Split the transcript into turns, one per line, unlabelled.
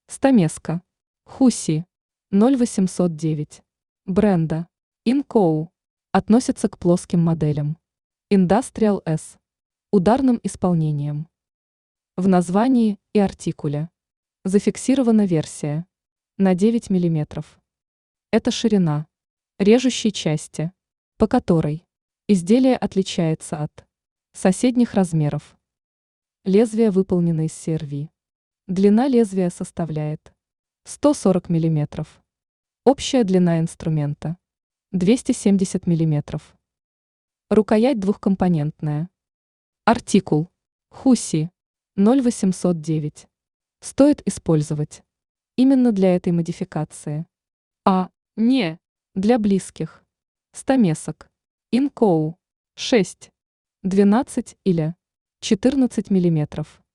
Стамеска. Хуси. 0809. Бренда. Инкоу. Относится к плоским моделям. Industrial S. Ударным исполнением. В названии и артикуле. Зафиксирована версия. На 9 мм. Это ширина режущей части, по которой изделие отличается от соседних размеров. Лезвие выполнено из CRV. Длина лезвия составляет 140 мм. Общая длина инструмента 270 мм. Рукоять двухкомпонентная. Артикул. Хуси. 0809. Стоит использовать именно для этой модификации. А не для близких. Стамесок. Инкоу. 6, 12 или 14 мм.